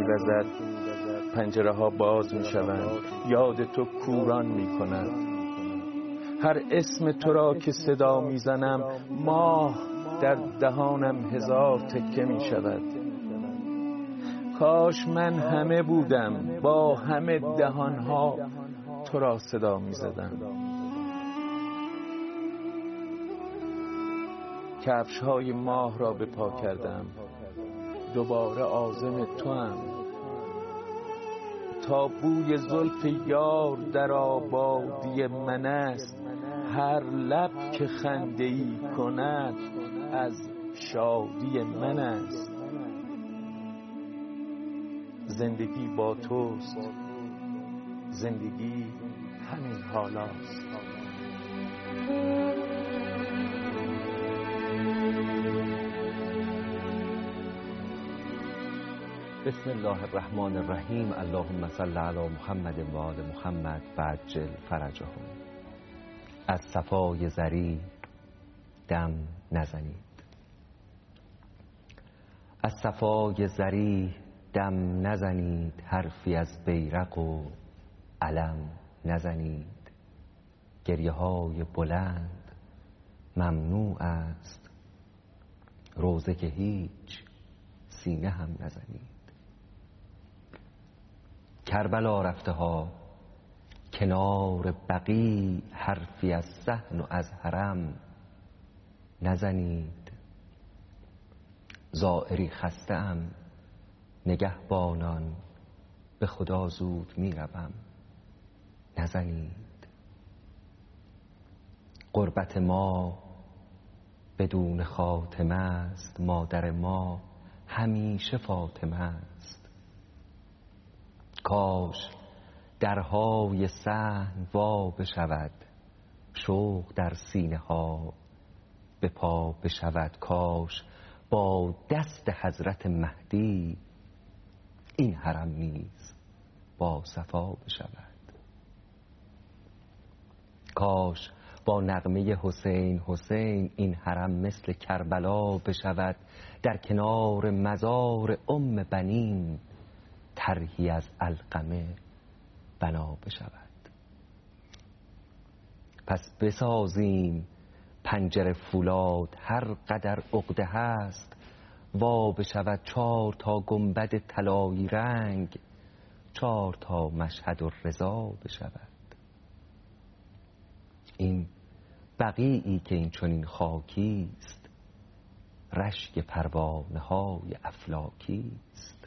می‌وزد، پنجره ها باز می‌شوند، یاد تو کوران می‌کند. هر اسم تو را که صدا می‌زنم، ماه در دهانم هزار تکه می‌شود. کاش من همه بودم، با همه دهان‌ها تو را صدا می‌زدم. کفش‌های ماه را به پا کردم، دوباره عازم توام. تا بوی زلف یار در آبادی من است، هر لب که خنده‌ای کند از شادی من است. زندگی با توست، زندگی همین حالاست. بسم الله الرحمن الرحیم. اللهم صل علی محمد و آل محمد و عجل فرجهم. از صفای زری دم نزنید، از صفای زری دم نزنید، حرفی از بیرق و علم نزنید. گریه های بلند ممنوع است، روزه که هیچ سینه هم نزنید. کربلا رفته ها کنار بقیع، حرفی از صحن و از حرم نزنید. زائری خسته ام، نگهبانان به خدا زود میروم نزنید. غربت ما بدون خاتمه است، مادر ما همیشه فاطمه است. کاش درهای صحن وا بشود، شوق در سینه ها به پا بشود. کاش با دست حضرت مهدی این حرم نیز با صفا بشود. کاش با نغمه حسین حسین این حرم مثل کربلا بشود. در کنار مزار بنین طرحی از علقمه بنا بشود. پس بسازیم پنجره فولاد، هر قدر عقده هست وا بشود. 4 تا گنبد طلایی رنگ، 4 تا مشهد الرضا بشود. این بقیعی که این چنین خاکی است، رشک پروانه های افلاکی است.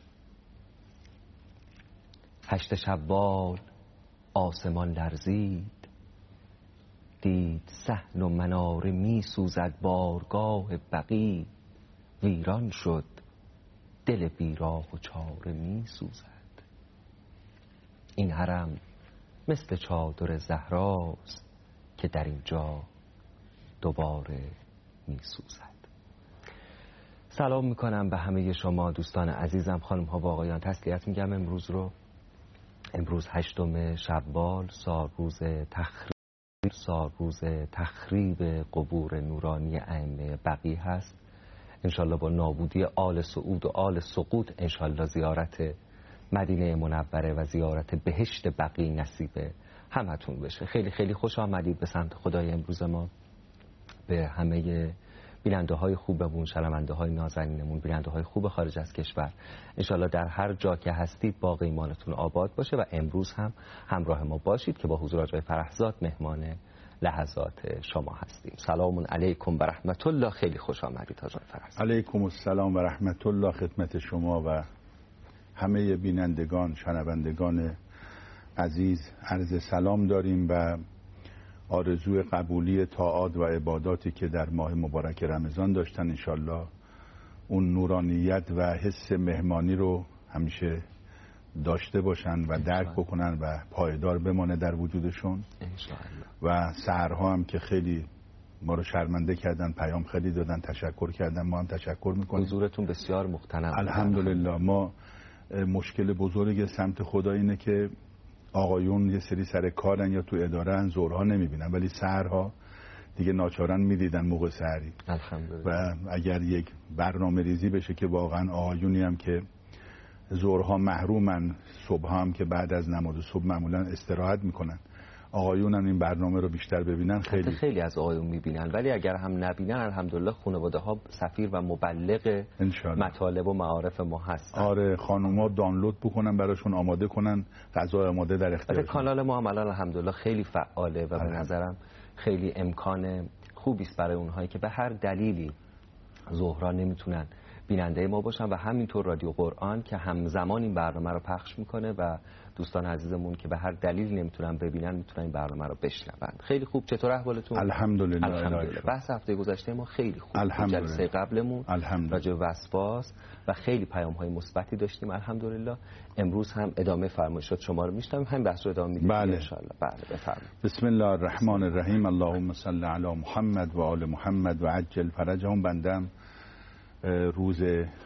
8 شوال آسمان لرزید، دید صحن و مناره می سوزد. بارگاه بقیع ویران شد، دل بیراه و چاره می سوزد. این حرم مثل چادر زهراست که در اینجا دوباره می سوزد. سلام میکنم به همه شما دوستان عزیزم، خانم ها و آقایان. تسلیت میگم امروز 8 شوال، سالروز تخریب قبور نورانی ائمه بقیع هست. انشالله با نابودی آل سعود و آل سقوط انشالله زیارت مدینه منوره و زیارت بهشت بقیع نصیب همتون بشه. خیلی خیلی خوش آمدید به سمت خدای امروز ما، به همه بیننده های خوبمون، شنونده های نازنینمون، بیننده های خوب خارج از کشور. انشالله در هر جا که هستید باغ ایمانتون آباد باشه و امروز هم همراه ما باشید که با حضور آقای فرحزاد مهمان لحظات شما هستیم. سلام علیکم و رحمت الله. خیلی خوش آمدید آقای فرحزاد. علیکم السلام و رحمت الله خدمت شما و همه بینندگان شنوندگان عزیز. عرض سلام داریم و آرزوی قبولی طاعات و عباداتی که در ماه مبارک رمضان داشتن، انشالله اون نورانیت و حس مهمانی رو همیشه داشته باشن و درک بکنن و پایدار بمانه در وجودشون. و سحرها هم که خیلی ما رو شرمنده کردن، پیام خیلی دادن، تشکر کردن، ما هم تشکر میکنیم. حضورتون بسیار مختنم. الحمدلله. ما مشکل بزرگ سمت خدا اینه که آقایون یه سری سر کارن یا تو ادارهن، ظهرها نمیبینن، ولی سحرها دیگه ناچارن میدیدن موقع سحری. الحمدلله. و اگر یک برنامه ریزی بشه که واقعا آقایونی هم که ظهرها محرومن، صبح هم که بعد از نماز صبح معمولا استراحت میکنن. آقایون هم این برنامه رو بیشتر ببینن. خیلی از آقایون میبینن، ولی اگر هم نبینن الحمدلله خانواده ها سفیر و مبلغ مطالب و معارف ما هستن. آره، خانوما دانلود بکنن براشون، آماده کنن، غذا آماده در اختیارشون. کانال ما هم الان الحمدلله خیلی فعاله و به نظرم خیلی امکان خوبی است برای اونهایی که به هر دلیلی ظهرها نمیتونن بیننده ما باشن و همینطور رادیو قرآن که همزمان این برنامه رو پخش میکنه و دوستان عزیزمون که به هر دلیلی نمیتونن ببینن میتونن این برنامه رو بشنون. خیلی خوب. چطور احوالتون؟ الحمدلله. بحث هفته گذشته ما خیلی خوب بود. جلسه قبلمون راجع به وسواس و خیلی پیام‌های مثبتی داشتیم الحمدلله. امروز هم ادامه فرمایشات شما رو میشنویم، همین بحث رو ادامه میدیم ان شاء الله. بله بفرمایید. بسم الله الرحمن الرحیم. اللهم صل علی محمد و آل محمد و عجل فرجهم. بندم روز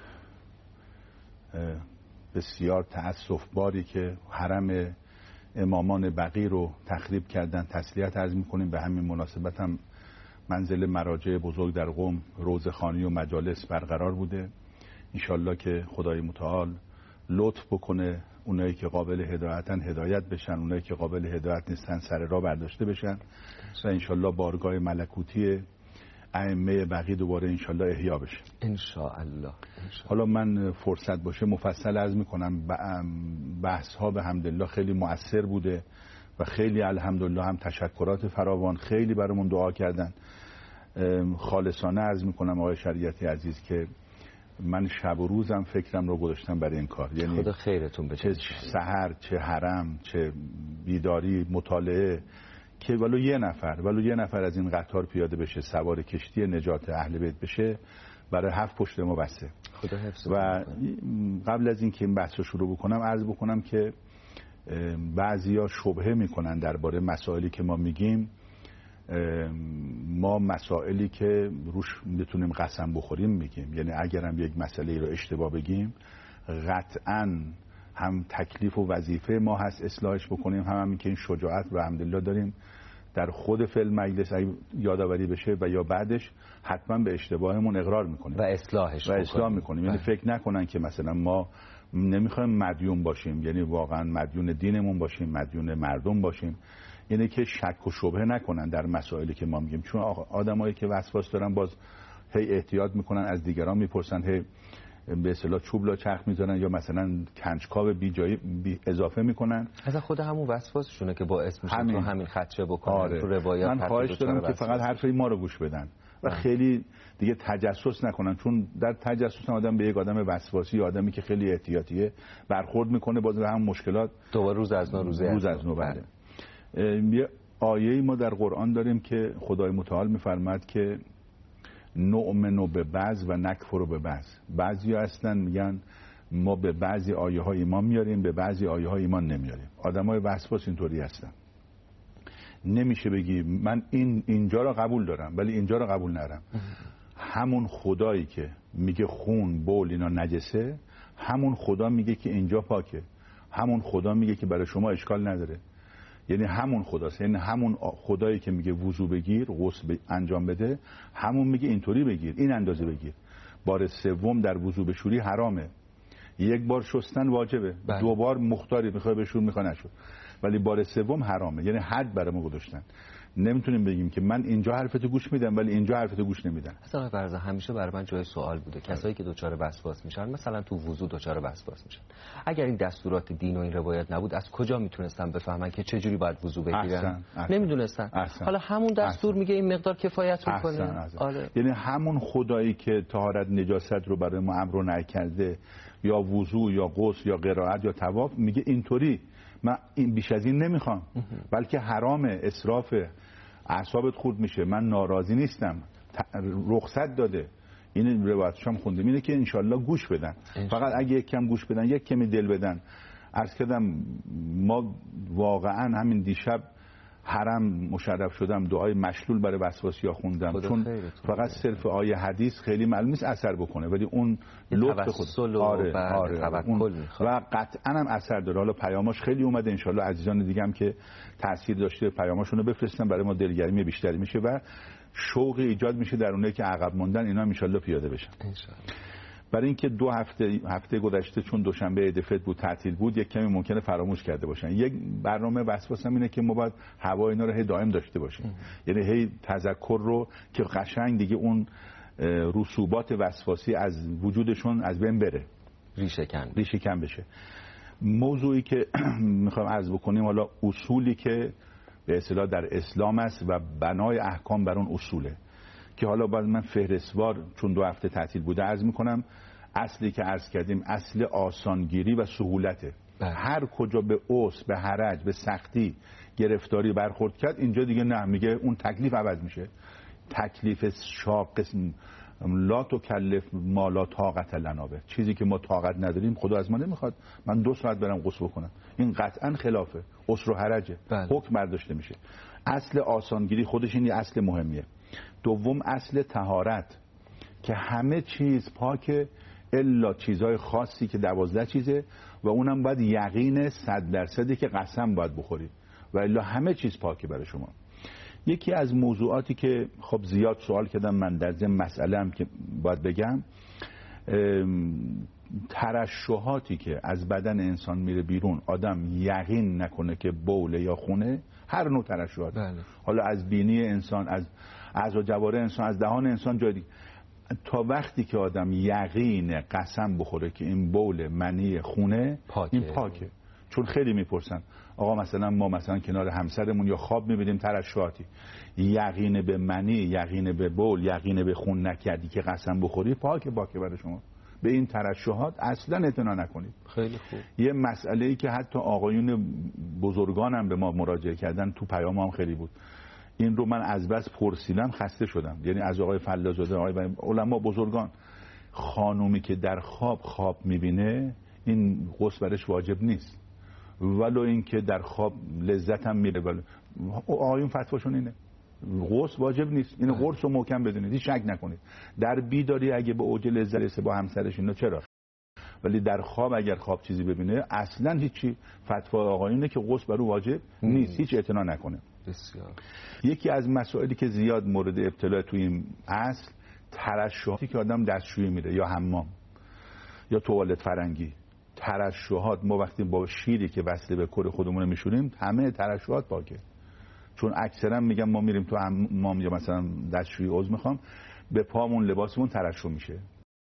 بسیار تأسف باری که حرم امامان بقی رو تخریب کردن تسلیت عرض میکنیم. به همین مناسبت هم منزل مراجع بزرگ در قم روضه‌خوانی و مجالس برقرار بوده. انشالله که خدای متعال لطف بکنه، اونایی که قابل هدایتن هدایت بشن، اونایی که قابل هدایت نیستن سر راه برداشته بشن و انشالله بارگاه ملکوتی ائمه بقیه دوباره انشالله احیا بشه انشاءالله. حالا من فرصت باشه مفصل عرض میکنم. بحث ها به حمدالله خیلی مؤثر بوده و خیلی الحمدلله هم تشکرات فراوان، خیلی برامون دعا کردن. خالصانه عرض میکنم آقای شریعتی عزیز که من شب و روزم فکرم رو گذاشتم برای این کار. یعنی خدا خیرتون بده. چه سحر، چه حرم، چه بیداری، مطالعه، که ولو یه نفر از این قطار پیاده بشه، سوار کشتی نجات اهل بیت بشه، برای 7 پشت ما بسته. خدا حفظ و قبل از اینکه این بحث رو شروع بکنم عرض بکنم که بعضیا شبهه میکنن درباره مسائلی که ما میگیم. ما مسائلی که روش میتونیم قسم بخوریم میگیم. یعنی اگرم یک مسئله رو اشتباه بگیم قطعاً هم تکلیف و وظیفه ما هست اصلاحش بکنیم، هم همین که این شجاعت و الحمدلله داریم در خود فعل مجلس یادآوری بشه و یا بعدش حتما به اشتباهمون اقرار میکنیم و اصلاحش میکنیم. یعنی فکر نکنن که مثلا ما نمیخوایم مدیون باشیم، یعنی واقعا مدیون دینمون باشیم، مدیون مردم باشیم. یعنی که شک و شبهه نکنن در مسائلی که ما میگیم، چون آدمایی که وسواس دارن باز هی احتیاط میکنن، از دیگران میپرسن، هی به اصطلاح چوب لا چرخ میذارن یا مثلا کنجکاو بی جایی اضافه میکنن. از خود همون وسواسشونه که باعث میشه تو همین خدشه بکنن. آره. تو روایات من خواهش دارم که فقط حرفای ما رو گوش بدن و خیلی دیگه تجسس نکنن، چون در تجسس آدم به یک آدم وسواسی، آدمی که خیلی احتیاطیه برخورد میکنه، باز به هم مشکلات دوباره روز از نو بله. یه آیه‌ای ما در قرآن داریم که خدای متعال میفرماد که نؤمن به بعض و نکفر به بعض. بعضیا هستن میگن ما به بعضی آیه ها ایمان میاریم، به بعضی آیه ها ایمان نمیاریم. آدمای وسواس اینطوری هستن. نمیشه بگی من اینجا را قبول دارم ولی اینجا را قبول ندارم. همون خدایی که میگه خون، بول اینا نجسه، همون خدا میگه که اینجا پاکه. همون خدا میگه که برای شما اشکال نداره. یعنی همون خداست. یعنی همون خدایی که میگه وضو بگیر، غسل انجام بده، همون میگه اینطوری بگیر، این اندازه بگیر. بار سوم در وضو بشوری حرامه. 1 بار شستن واجبه. 2 بار مختاری، میخوای بشور میخوای نشور، ولی بار سوم حرامه. یعنی حد برای ما گذاشتن. نمیتونیم بگیم که من اینجا حرفتو گوش میدم ولی اینجا حرفتو گوش نمیدم. اصلا فرض همیشه برای من جای سوال بوده کسایی که دچار وسواس میشن، مثلا تو وضو دچار وسواس میشن، اگر این دستورات دین و این روایت نبود از کجا میتونستن بفهمن که چه جوری باید وضو بگیرن؟ نمیدونستن. حالا همون دستور میگه این مقدار کفایت میکنه. یعنی همون خدایی که طهارت نجاست رو برای ما امر نکرده، یا وضو یا غسل یا قرائت یا طواف، میگه اینطوری من این بیش از این نمیخوام، بلکه حرامه، اسراف، اعصابت خورد میشه، من ناراضی نیستم، رخصت داده. این روایتش هم خوندیم اینه که انشالله گوش بدن. فقط اگه یک کم گوش بدن، یک کمی دل بدن. عرض کردم ما واقعا همین دیشب حرم مشرف شدم، دعای مشلول برای وسواسیا خوندم، چون فقط صرف آیه حدیث خیلی معلوم نیست اثر بکنه، ولی اون لطف خود و قطعا هم اثر داره. حالا پیاماش خیلی اومده، انشالله عزیزان دیگه هم که تاثیر داشته پیاماشونو بفرستن، برای ما دلگرمی بیشتری میشه و شوق ایجاد میشه در اونایی که عقب موندن، اینا انشالله پیاده بشن. برای اینکه 2 هفته گذشته چون دوشنبه عید فطر بود تعطیل بود یک کمی ممکنه فراموش کرده باشن. یک برنامه وسواسم اینه که ما باید هوا اینا رو هی دائم داشته باشیم، یعنی هی تذکر رو که قشنگ دیگه اون رسوبات وسواسی از وجودشون از بین بره، ریشه کن بشه. موضوعی که میخوایم عرض بکنیم حالا اصولی که به اصطلاح در اسلام است و بنای احکام بر اون اصوله که حالا باید من فهرستوار چون 2 هفته تعطیل بوده عرض میکنم. اصلی که عرض کردیم اصل آسانگیری و سهولته. هر کجا به عسر، به حرج، به سختی گرفتاری برخورد کرد اینجا دیگه نه، میگه اون تکلیف عوض میشه. تکلیف شاق لا تکلف ما لا طاقت لنا به، چیزی که ما طاقت نداریم خدا از ما نمیخواد من 2 ساعت برم غسل بکنم، این قطعا خلافه، عسر و حرجه. حکم برداشته میشه. اصل آسانگیری خودش این اصل مهمیه. دوم اصل طهارت که همه چیز پاکه الا چیزهای خاصی که 12 چیزه و اونم باید یقین 100% که قسم باید بخوری و الا همه چیز پاکه برای شما. یکی از موضوعاتی که خب زیاد سوال کردم من در ضمن مسئله هم که باید بگم، ترشحاتی که از بدن انسان میره بیرون آدم یقین نکنه که بوله یا خونه، هر نوع ترشحات، حالا از بینی انسان، از اعضا جواره انسان، از دهان انسان، جای دیگه، تا وقتی که آدم یقین قسم بخوره که این بول منی خونه این پاکه. چون خیلی میپرسن آقا مثلا ما مثلا کنار همسرمون یا خواب میبینیم ترشحاتی، یقین به منی، یقین به بول، یقین به خون نکردی که قسم بخوری، پاکه برای شما. به این ترشحات اصلا اعتنا نکنید. خیلی خوب. یه مسئله‌ای که حتی آقایون بزرگانم به ما مراجعه کردن تو پیام هم خیلی بود، این رو من از بس پرسیدم خسته شدم، یعنی از آقای فلاح‌زاده، آقای علما بزرگان، خانومی که در خواب میبینه این غسل برش واجب نیست، ولو این که در خواب لذت هم میره، ولی آقایون فتواشون اینه غسل واجب نیست. این قرص رو محکم بدونید، هیچ شک نکنید. در بیداری اگه به اوج لذت رسه با همسرش اینا چرا، ولی در خواب اگر خواب چیزی ببینه اصلا هیچی. فتوا آقایونه که غسل برو واجب نیست، هیچ اعتنا نکنه. بسیار. یکی از مسائلی که زیاد مورد ابتلا توی این اصل، ترشحاتی که آدم دستشویی میره یا حمام یا توالت فرنگی. ترشحات ما وقتی با شیری که وصله به کور خودمون میشوریم همه ترشحات پاکه. چون اکثرا میگم ما میریم تو حمام یا مثلا دستشویی عضو میخوام، به پامون لباسمون ترشح میشه.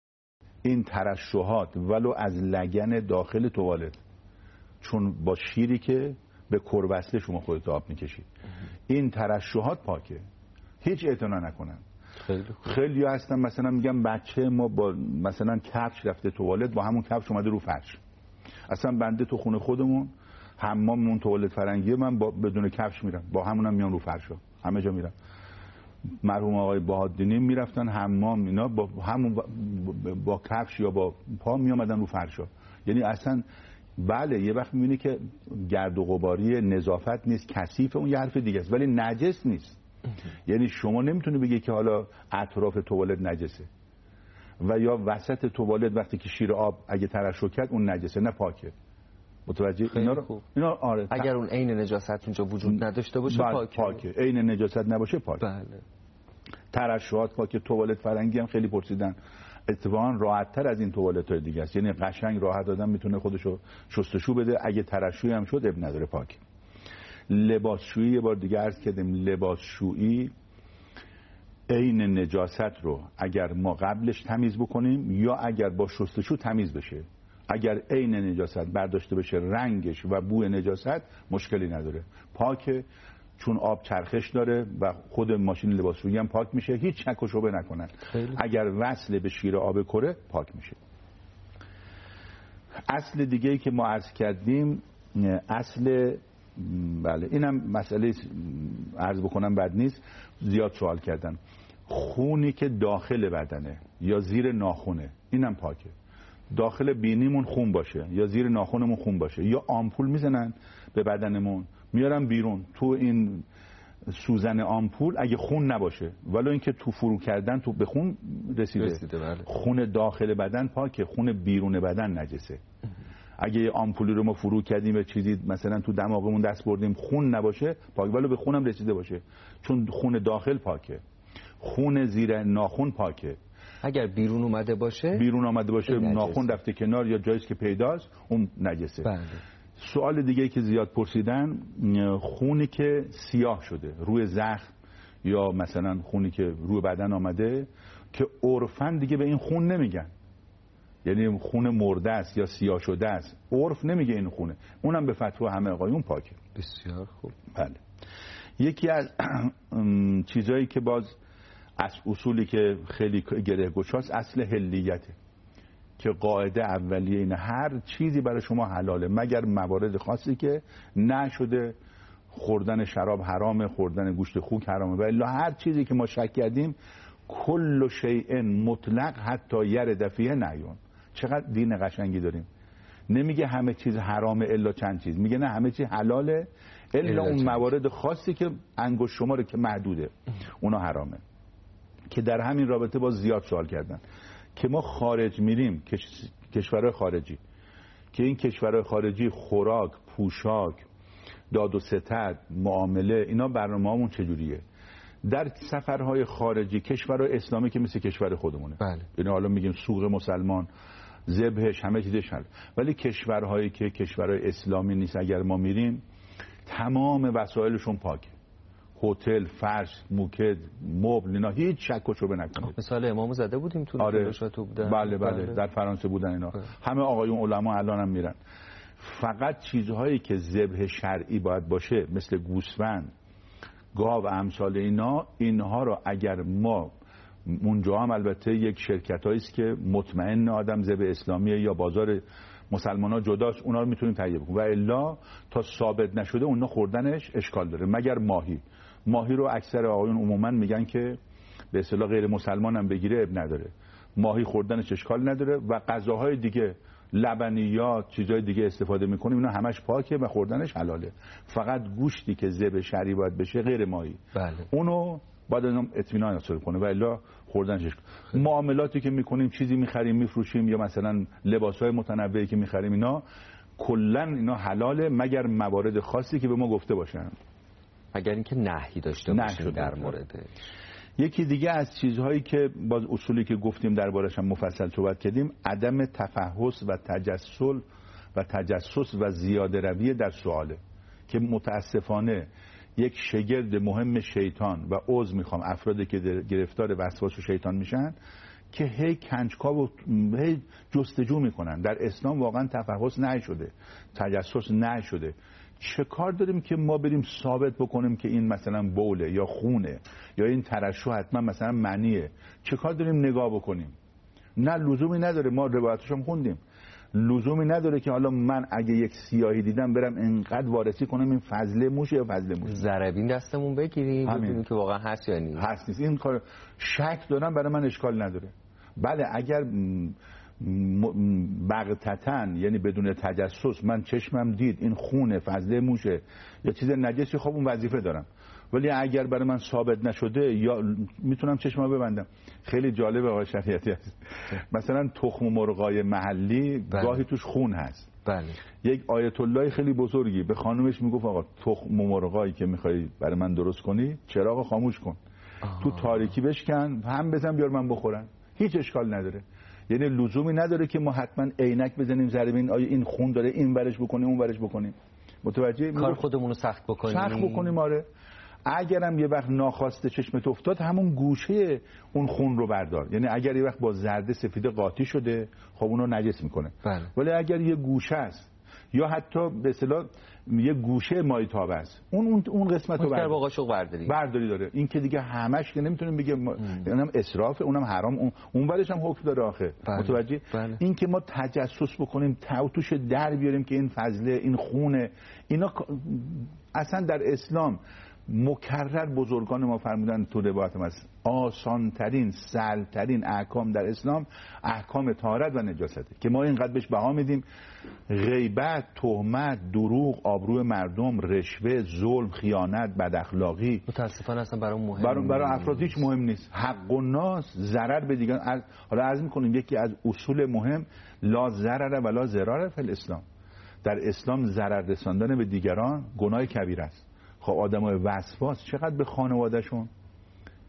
این ترشحات ولو از لگن داخل توالت، چون با شیری که به کور وصله شما خودت آب میکشید، این ترشحات پاکه، هیچ اعتنا نکنن. خیلی هستن مثلا میگم بچه ما با مثلا کفش رفته توالت، با همون کفش اومده رو فرش. اصلا بنده تو خونه خودمون حماممون توالت فرنگیه، من بدون کفش میرم، با همونم میام رو فرشا، همه جا میرم. مرحوم آقای بهادینی میرفتن حمام اینا با همون با کفش یا با پا میامدن رو فرشا. یعنی اصلا بله یه وقت میبینی که گرد و غباری نظافت نیست، کثیف، اون یه حرف دیگه است، ولی نجس نیست. یعنی شما نمیتونی بگی که حالا اطراف توالت نجسه و یا وسط توالت وقتی که شیر آب اگه ترشح کرد اون نجسه، نه پاکه. متوجه اینا آره. اگر اون عین نجاست اونجا وجود نداشته باشه پاکه. عین نجاست نباشه پاکه. بله. ترشحات پاکه. توالت فرنگی هم خیلی پرسیدن، اتفاقا راحت تر از این توالت‌های دیگه است، یعنی قشنگ راحت آدم میتونه خودشو شستشو بده، اگه ترشحی هم شد اب نداره، پاک. لباسشویی یه بار دیگه عرض کردیم، لباسشویی عین نجاست رو اگر ما قبلش تمیز بکنیم یا اگر با شستشو تمیز بشه، اگر عین نجاست برداشته بشه رنگش و بوی نجاست مشکلی نداره، پاکه. چون آب چرخش داره و خود ماشین لباسشویی هم پاک میشه، هیچ شک و شبه نکنن. اگر وصل به شیر آب کره پاک میشه. اصل دیگه‌ای که ما عرض کردیم اصل، بله اینم مسئله عرض بکنم بد نیست، زیاد سوال کردن، خونی که داخل بدنه یا زیر ناخونه اینم پاکه. داخل بینیمون خون باشه یا زیر ناخونمون خون باشه، یا آمپول میزنن به بدنمون میارن بیرون، تو این سوزن آمپول اگه خون نباشه، ولی اینکه تو فرو کردن تو به خون رسیده بله. خون داخل بدن پاکه، خون بیرون بدن نجسه. اگه یه آمپولی رو ما فرو کردیم به چیزی مثلا تو دماغمون دست بردیم خون نباشه پاک، ولی به خونم رسیده باشه، چون خون داخل پاکه. خون زیر ناخون پاکه. اگر بیرون اومده باشه ناخن رفته کنار یا جاییست که پیداست اون نجسه. بله. سوال دیگه که زیاد پرسیدن، خونی که سیاه شده روی زخم یا مثلا خونی که روی بدن آمده که عرفاً دیگه به این خون نمیگن، یعنی خون مرده است یا سیاه شده است، عرف نمیگه این خونه، اونم به فتوا همه آقایون پاکه. بسیار خوب. بله. یکی از چیزایی که باز از اصولی که خیلی گره گشاست اصل حلیته، که قاعده اولیه اینه هر چیزی برای شما حلاله مگر موارد خاصی که نشده. خوردن شراب حرامه، خوردن گوشت خوک حرامه، و الا هر چیزی که ما شک کردیم کل شیء مطلق حتی یرد فیه نهیون. چقدر دین قشنگی داریم، نمیگه همه چیز حرامه الا چند چیز، میگه نه همه چیز حلاله الا اون موارد خاصی که انگشت شماره که محدوده اونا حرامه. که در همین رابطه باز زیاد سوال کردن که ما خارج میریم، کشورهای خارجی، که این کشورهای خارجی خوراک، پوشاک، داد و ستد، معامله، اینا برنامه‌مون چجوریه؟ در سفرهای خارجی کشورهای اسلامی که مثل کشور خودمونه، بله. یعنی حالا میگیم سوق مسلمان، ذبحش، همه چیزش هست، ولی کشورهایی که کشورهای اسلامی نیست اگر ما میریم تمام وسایلشون پاکه، هتل، فرش، موکد، مبل، اینا هیچ شک و شبهه نکنید. مثال امامو زده بودیم تو نشاتو بودن. بله در فرانسه بودن اینا. همه آقایون علما الان هم میرن. فقط چیزهایی که ذبح شرعی باید باشه مثل گوسفند، گاو و امثال اینها رو اگر ما اونجا هم البته یک شرکتایی است که مطمئن آدم ذبح اسلامیه یا بازار مسلمان‌ها جداست، اونا رو میتونیم تهیه بکنیم، و الا تا ثابت نشده اونا خوردنش اشکال داره. مگر ماهی رو اکثر آقایون عموما میگن که به اصطلاح غیر مسلمان هم بگیره اب نداره، ماهی خوردنش اشکال نداره، و غذاهای دیگه، لبنیات، چیزهای دیگه استفاده میکنیم، اینا همش پاکه و خوردنش حلاله. فقط گوشتی که ذبح شرعی باید بشه غیر ماهی، بله. اونو باید اطمینان حاصل کنه و الا خوردنش. معاملاتی که میکنیم، چیزی میخریم میفروشیم یا مثلا لباسهای متنوعی که میخریم، اینا کلا اینا حلاله مگر موارد خاصی که به ما گفته باشن، اگر اینکه نهی داشته باشیم در موردش. یکی دیگه از چیزهایی که باز اصولی که گفتیم دربارش هم مفصل صحبت کردیم، عدم تفحص و تجسس و زیاده روی در سواله، که متاسفانه یک شگرد مهم شیطان و عوض میخوام افرادی که گرفتار وسواس و شیطان میشن که هی کنجکاو و هی جستجو میکنن. در اسلام واقعا تفحص نشده، تجسس نشده. چه کار داریم که ما بریم ثابت بکنیم که این مثلا بوله یا خونه یا این ترشح حتما مثلا منیه؟ چه کار داریم نگاه بکنیم؟ نه لزومی نداره، ما روایتش هم خوندیم، لزومی نداره که حالا من اگه یک سیاهی دیدم برم انقدر وارسی کنم این فضله موشه یا فضله موشه. ضربین دستمون بگیریم ببینیم که واقعا هست یا نیست. هست نیست. این کار شک دارم برای من اشکال نداره. بله اگر بغتتن یعنی بدون تجسس من چشمم دید این خونه، فضله موشه یا چیز نجسی، خب اون وظیفه دارم. ولی اگر برای من ثابت نشده یا میتونم چشمم ببندم. خیلی جالب آقای شریعتی هست، مثلا تخم مرغای محلی گاهی توش خون هست. بله. یک آیت الله خیلی بزرگی به خانومش میگفت آقا تخم مرغایی که میخوای برای من درست کنی چراغ خاموش کن، تو تاریکی بشکن، هم بزن بیار من بخورن، هیچ اشکال نداره. یعنی لزومی نداره که ما حتما عینک بزنیم ضربین آیا این خون داره این ورش بکنیم اون ورش بکنیم. متوجه؟ کار خودمون رو سخت بکنیم. آره. اگرم یه وقت ناخواسته چشمت افتاد همون گوشه اون خون رو بردار. یعنی اگر یه وقت با زرد سفید قاطی شده خب اونو نجس میکنه. بله. ولی اگر یه گوشه است یا حتی به اصطلاح یه گوشه مایتابه است اون قسمت رو برداری داره. این که دیگه همش که نمیتونیم بگیم اونم اسراف، اونم حرام، اون ورش هم حکم داره آخه. بله. متوجه؟ بله. این که ما تجسس بکنیم توش در بیاریم که این فضله این خونه، اینا اصلا در اسلام مکرر بزرگان ما فرمودن تو روایت هست آسانترین سهلترین احکام در اسلام احکام طهارت و نجاسته که ما اینقدر بهش بها میدیم. غیبت، تهمت، دروغ، آبروی مردم، رشوه، ظلم، خیانت، بد اخلاقی متاسفانه اصلا برای افراد هیچ مهم نیست. حق الناس، ضرر به دیگران. حالا عرض می‌کنیم یکی از اصول مهم لا ضرر ولا ضرار فی الاسلام. در اسلام ضرر رساندن به دیگران گناه کبیره است. خب آدمای وسواس چقدر به خانوادهشون،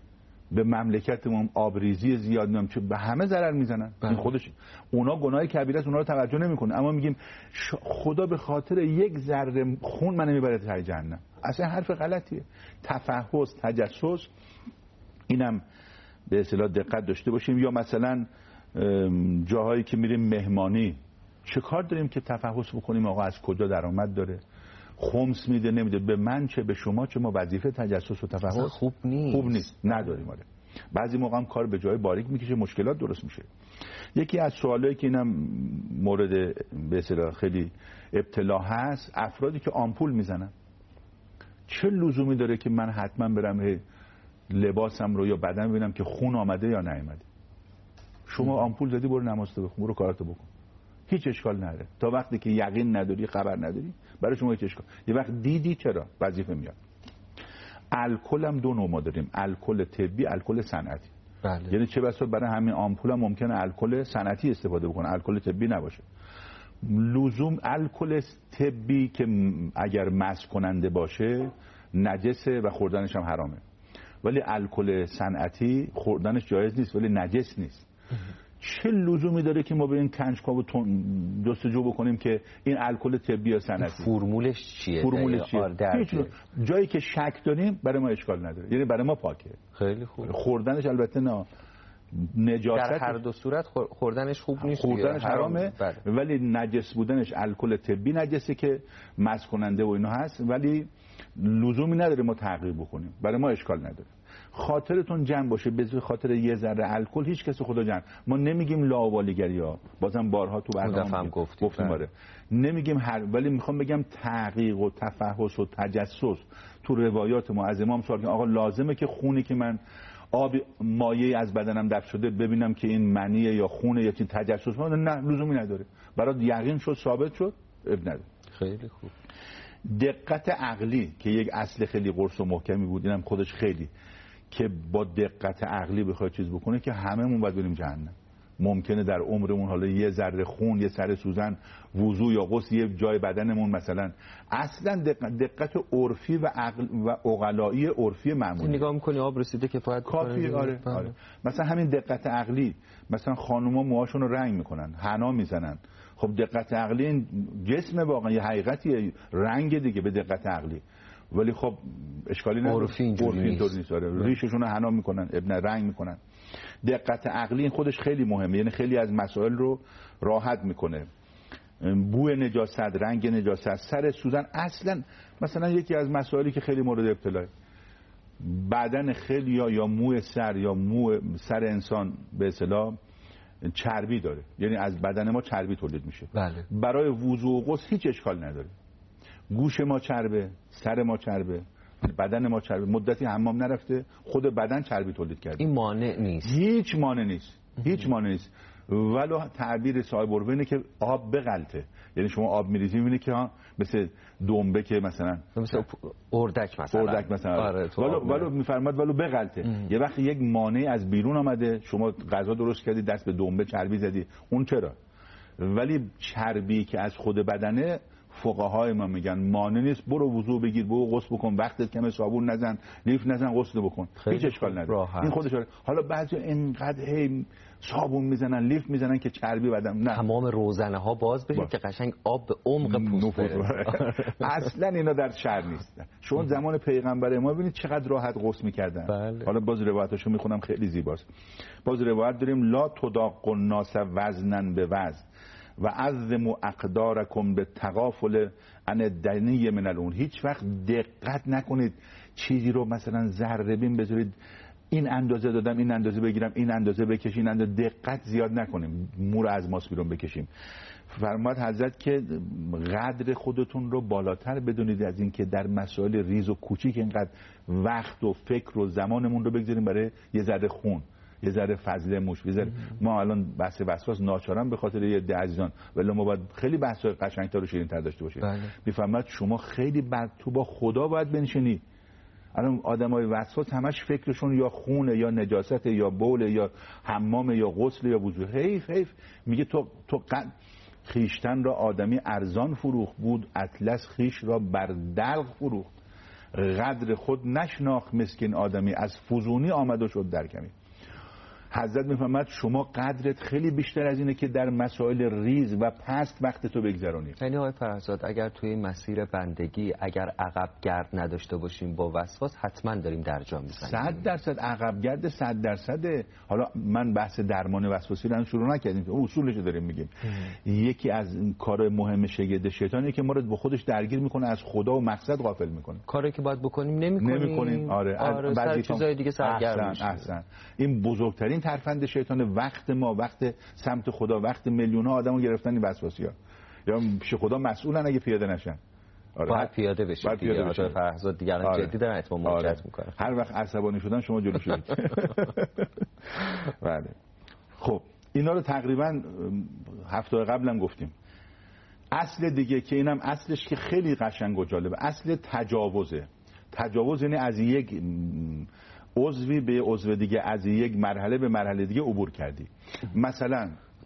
به مملکتمون آبریزی زیاد میام چه به همه ضرر میزنن. این خودش اونا گناه کبیره است، اونا رو توجه نمیکنه، اما میگیم خدا به خاطر یک ذره خون منو میبره ته جهنم. اصلا حرف غلطیه. تفحص، تجسس، اینم به اصطلاح دقت داشته باشیم. یا مثلا جاهایی که میریم مهمانی، چه کار داریم که تفحص بکنیم آقا از کجا درآمد داره، خمس میده نمیده، به من چه به شما چه، ما وظیفه تجسس و تفحص خوب نیست نداریم. آره بعضی موقع هم کار به جای باریک میکشه، مشکلات درست میشه. یکی از سوالایی که اینم مورد به اصطلاح خیلی ابتلا هست، افرادی که آمپول میزنن. چه لزومی داره که من حتما برم لباسم رو یا بدن ببینم که خون آمده یا نیامده؟ شما آمپول زدی، برو نمازتو بخون، برو کاراتو بکن، هیچ اشکال نداره. تا وقتی که یقین نداری، خبر نداری، برای شما هیچ اشکال. یه وقت دیدی چرا وظیفه میاد. الکل هم دو نوع ما داریم، الکل طبی، الکل صنعتی. بله. یعنی چه بسا برای همین آمپول هم ممکنه الکل صنعتی استفاده بکنه، الکل طبی نباشه. لزوم الکل طبی که اگر مس کننده باشه نجسه و خوردنش هم حرامه، ولی الکل صنعتی خوردنش جایز نیست ولی نجس نیست. چه لزومی داره که ما به این کنجکاو و جستجو بکنیم که این الکل طبی یا صنعتی فرمولش چیه؟ جایی که شک داریم برای ما اشکال نداره، یعنی برای ما پاکه. خیلی خوب. خوردنش البته نه، نجاست در هر دو صورت خوردنش خوب نیست، خوردنش حرامه. ولی نجس بودنش الکل طبی نجسه که مس کننده و اینا هست، ولی لزومی نداره ما تحقیق بکنیم، برای ما اشکال نداره. خاطرتون جمع باشه، به خاطر یه ذره الکل هیچ کس خدا جمع. ما نمیگیم لاابالیگری ها، بازم بارها تو برنامه گفتیم آره، نمیگیم ولی میخوام بگم تحقیق و تفحص و تجسس. تو روایات ما از امام سوال آقا لازمه که خونی که من آب مایع از بدنم دفع شده ببینم که این منیه یا خونه یا چی، تجسس نه لزومی نداره. برات یقین شد، ثابت شد، اب نداره. خیلی خوب. دقت عقلی که یک اصل خیلی قرص و محکمی بود، اینم خودش خیلی که با دقت عقلی بخوای چیز بکنه که هممون باید بریم جهنم. ممکنه در عمرمون حالا یه ذره خون، یه سر سوزن، وضو یا غسل یه جای بدنمون مثلا، اصلا دقت عرفی و عقل و عقلایی عرفی معمولی نگاه می‌کنی آب رسیده کفایت کافی. آره. مثلا همین دقت عقلی، مثلا خانوما موهاشون رو رنگ میکنن، حنا میزنن، خب دقت عقلی این جسم واقعا یه حقیقتیه، رنگ دیگه به دقت عقلی، ولی خب اشکالی نداره. عرفی اینطوری نیست. ریششون رو حنا میکنن، ابن رنگ میکنن. دقت عقلی این خودش خیلی مهمه، یعنی خیلی از مسائل رو راحت میکنه. بوی نجاست، رنگ نجاست، سر سوزن. اصلا مثلا یکی از مسائلی که خیلی مورد ابتلاه، بدن خیلی یا موی سر یا مو سر انسان به اصطلاح چربی داره، یعنی از بدن ما چربی تولید میشه. بله. برای وضو و غسل هیچ اشکال نداره. گوش ما چربه، سر ما چربه، بدن ما چربه، مدتی حمام نرفته خود بدن چربی تولید کرده. این مانع نیست، هیچ مانع نیست، هیچ مانع نیست. ولو تعبیر صاحب عرفه اینه که آب بغلته، یعنی شما آب میریزی میبینی که ها مثل دنبه که مثلا اردک مثلا آره، ولو میفرماد ولو بغلته. یه وقت یک مانع از بیرون آمده، شما غذا درست کردی دست به دنبه چربی زدی، اون چرا؟ ولی چربی که از خود بدنه فقهای ما میگن مانع نیست، برو وضو بگیر، برو غسل بکن، وقتت کمه، صابون نزن، لیف نزن، غسل بکن، هیچ اشکال نداره. این خودش. حالا بعضی اینقدر صابون میزنن، لیف میزنن که چربی بدن، نه، تمام روزنه ها باز بشه که قشنگ آب به عمق پوست بره. اصلا اینا در شر نیست. شما زمان پیغمبر ما ببینید چقدر راحت غسل میکردن. بله. حالا باز روایتاشو میخونم، خیلی زیباست. باز روایت داریم لا تداق الناس وزنا به وزن و عظموا اقدارکم به تغافل عن الدنی من الامور. هیچ وقت دقت نکنید چیزی رو مثلا ذره بین بذارید این اندازه دادم، این اندازه بگیرم، این اندازه بکشیم، این اندازه، دقت زیاد نکنیم، مور از ماست بیرون بکشیم. فرمود حضرت که قدر خودتون رو بالاتر بدونید از این که در مسائل ریز و کوچیک اینقدر وقت و فکر و زمانمون رو بگذاریم برای یه ذره خون، یه ذره فضله موش. ما الان بحث وسواس ناچارم به خاطر یه ده عزیزان، ولی ما باید خیلی بحث‌های قشنگ‌تر و شیرین‌تر داشته باشیم. میفهمد شما خیلی تو با خدا باید بنشینی. الان آدمای وسواس همش فکرشون یا خونه یا نجاست یا بول یا حمام یا غسل یا وضو. حیف میگه تو خیشتن را آدمی ارزان فروخت بود، اطلس خیش را بر دلق فروخت. قدر خود نشناخت مسکین آدمی، از فزونی آمد و شد در کمی. حضرت میفهمد شما قدرت خیلی بیشتر از اینه که در مسائل ریز و پست وقت تو بگذرونی. یعنی آقای فرهزاد اگر توی مسیر بندگی اگر عقب گرد نداشته باشیم با وسواس حتما داریم در جا میزنیم. 100% عقب گرد 100%. حالا من بحث درمان وسواسی رو شروع نکردیم که اصولش رو داریم میگیم. یکی از کار مهم شگرد شیطانه که ما رو با خودش درگیر میکنه، از خدا و مقصد غافل میکنه. کاری که باید بکنیم نمیکنیم. آره بعضی چیزای دیگه سرگرم میشیم. احسن. این بزرگترین ترفند شیطان، وقت ما، وقت سمت خدا، وقت میلیون‌ها آدمو گرفتن این وسواسی‌ها. یا پیش خدا مسئولن اگه پیاده نشن. باید پیاده بشه. باید پیاده بشه. فرهزاد دیگران جدی دارن اتمام موجت میکنن. هر وقت عصبانی شدن شما جلوش بگیرید. بله. خب اینا رو تقریبا هفته قبلم گفتیم. اصل دیگه که اینم اصلش که خیلی قشنگ و جالبه، اصل تجاوزه. تجاوز یعنی از یک عضوی به عضو دیگه، از یک مرحله به مرحله دیگه عبور کردی. مثلا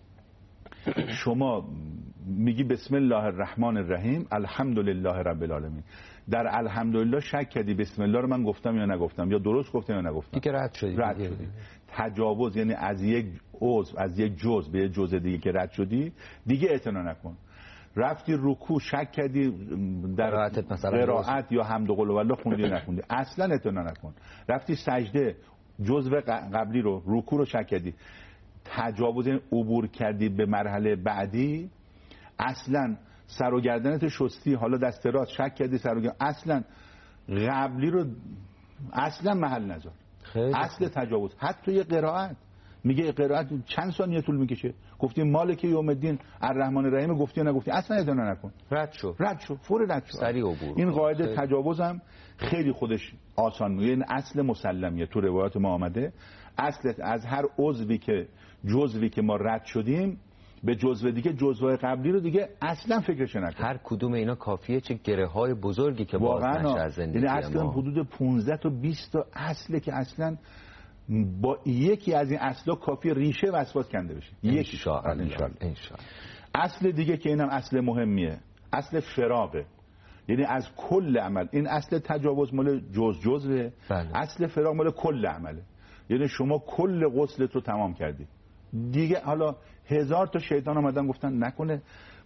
شما میگی بسم الله الرحمن الرحیم الحمدلله رب العالمین، در الحمدلله شک کردی بسم الله رو من گفتم یا نگفتم، یا درست گفتم یا نگفتم، دیگه رد شدی. تجاوز یعنی از یک عضو، از یک جزء به یک جزء دیگه که رد شدی دیگه اعتنا نکن. رفتی رکوع شک کردی در قرائت یا حمد و قل هوالله خوندی نخوندی، اصلا اعتنا نکن. رفتی سجده جزء قبلی رو، رکوع رو شک کردی، تجاوز عبور کردی به مرحله بعدی، اصلا سر و گردنت شستی، حالا دست راست شک کردی سر و گردن، اصلا قبلی رو اصلا محل نذار. اصل تجاوز. حتی یه قرائت میگه قرائت چند ثانیه طول میکشه، گفتی مالک یوم الدین الرحمن الرحیم، گفتی یا نگفتی، اصلا اعتنا نکن، رد شو فور رد شو. سریع عبور. این قاعده تجاوزم خیلی خودش آسان میگه، این اصل مسلمیه تو روایات ما آمده. اصل از هر جزوی که ما رد شدیم به جزو دیگه، جزوهای قبلی رو دیگه اصلا فکرش نکن. هر کدوم اینا کافیه چه گره های بزرگی که باز نشه از زندگی ما. یعنی اصلا حدود 15 تا 20 تا اصله که اصلا با یکی از این اصلا کافی ریشه وسواس کنده بشه. انشاءالله. اصل دیگه که اینم اصل مهمیه، اصل فراغه. یعنی از کل عمل، این اصل تجاوز مال جزوه، اصل فراغ مال کل عمله. یعنی شما کل غسلت رو تمام کردی دیگه، حالا 1000 تا شیطان آمدن گفتن نکنه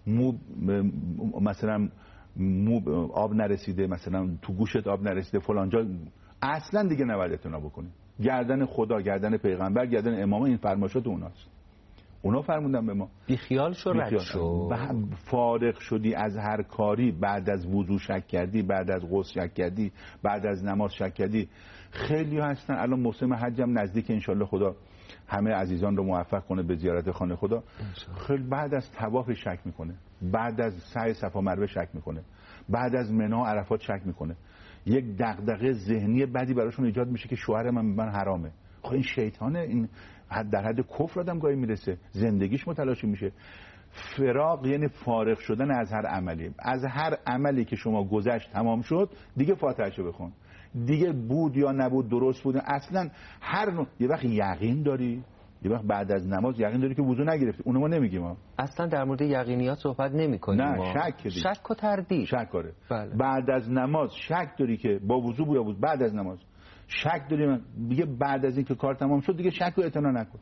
مثلا آب نرسیده، مثلا تو گوشت آب نرسیده فلان جا، اصلا دیگه نباید اعتنا بکنی. گردن خدا، گردن پیغمبر، گردن امام، این فرمایشات اوناست. اونا فرمودن به ما بی خیال شو، رد شو. فارغ شدی از هر کاری، بعد از وضو شک کردی، بعد از غسل شک کردی، بعد از نماز شک کردی. خیلی هستن الان موسم حج هم نزدیک، انشالله خدا همه عزیزان رو موفق کنه به زیارت خانه خدا. خیلی بعد از طواف شک میکنه، بعد از سعی صفا مروه شک میکنه، بعد از منی عرفات شک میکنه. یک دغدغه ذهنی بدی براشون ایجاد میشه که شوهر من حرامه. خب این شیطانه، این در حد کفر آدم گاهی میرسه، زندگیش متلاشی میشه. فراغ یعنی فارغ شدن از هر عملی. از هر عملی که شما گذشت تمام شد دیگه فاتحه‌شو بخون، دیگه بود یا نبود، درست بود، اصلا هر نوع. یه وقت یقین داری، یه وقت بعد از نماز یقین داری که وضو نگرفتی، اونو ما نمیگیم ما. اصلا در مورد یقینیات صحبت نمی‌کنیم ما. نه، شک و تردید. شک آره. بله. بعد از نماز شک داری که با وضو بود یا بود، بعد از نماز شک داری، دیگه بعد از اینکه کار تمام شد دیگه شک و اعتنا نکن.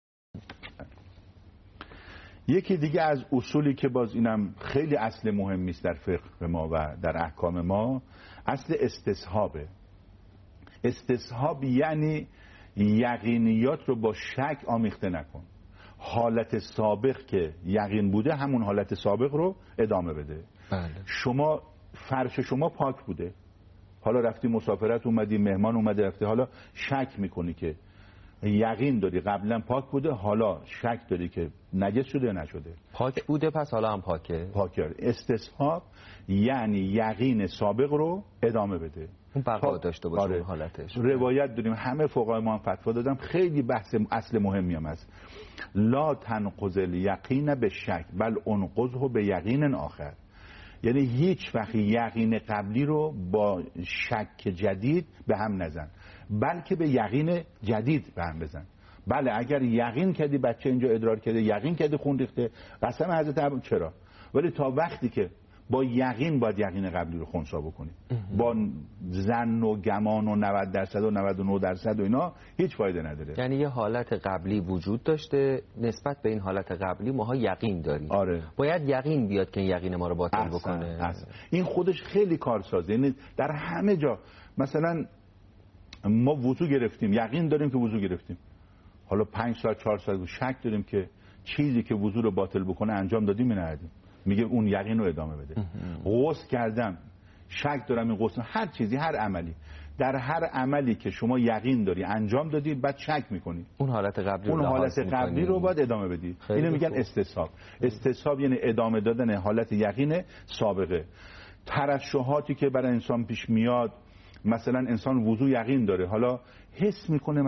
یکی دیگه از اصولی که باز اینم خیلی اصل مهمی است در فقه ما و در احکام ما، اصل استصحابه. استصحاب یعنی یقینیات رو با شک آمیخته نکن. حالت سابق که یقین بوده همون حالت سابق رو ادامه بده. بله. شما فرش شما پاک بوده، حالا رفتی مسافرت اومدی، مهمان اومده رفتی، حالا شک میکنی که یقین داری قبلا پاک بوده، حالا شک داری که نجس شده یا نشده. پاک بوده پس حالا هم پاکه. پاکه. استصحاب یعنی یقین سابق رو ادامه بده، اون بقا داشته باشه. آره. حالتش روایت داریم، همه فقهای ما هم فتوا دادم، خیلی بحث اصل مهمی هم هست. لا تنقض الیقین به شک بل انقضه به یقین آخر. یعنی هیچ وقت یقین قبلی رو با شک جدید به هم نزن، بلکه به یقین جدید به هم بزن. بله اگر یقین کردی بچه اینجا ادرار کرده، یقین کردی خون ریخته، قسم حضرت ابو چرا، ولی تا وقتی که با یقین باید یقین قبلی رو خنثی بکنی. با ظن و گمان و 90% و 99% و اینا هیچ فایده نداره. یعنی یه حالت قبلی وجود داشته، نسبت به این حالت قبلی ماها یقین داریم. آره. باید یقین بیاد که این یقین ما رو باطل بکنه. این خودش خیلی کارسازه. یعنی در همه جا مثلا ما وضو گرفتیم، یقین داریم که وضو گرفتیم، حالا 5 ساعت 4 ساعت شک داریم که چیزی که وضو رو باطل بکنه انجام دادیم یا ندادیم، میگه اون یقین رو ادامه بده. غسل کردم، شک دارم این غسل، هر چیزی، هر عملی، در هر عملی که شما یقین داری انجام دادی بعد شک میکنی، اون حالت قبلی رو باید ادامه بدی. اینو میگن استصحاب. استصحاب یعنی ادامه دادن حالت یقین سابقه. ترشحاتی که برای انسان پیش میاد، مثلا انسان وضو یقین داره، حالا حس میکنه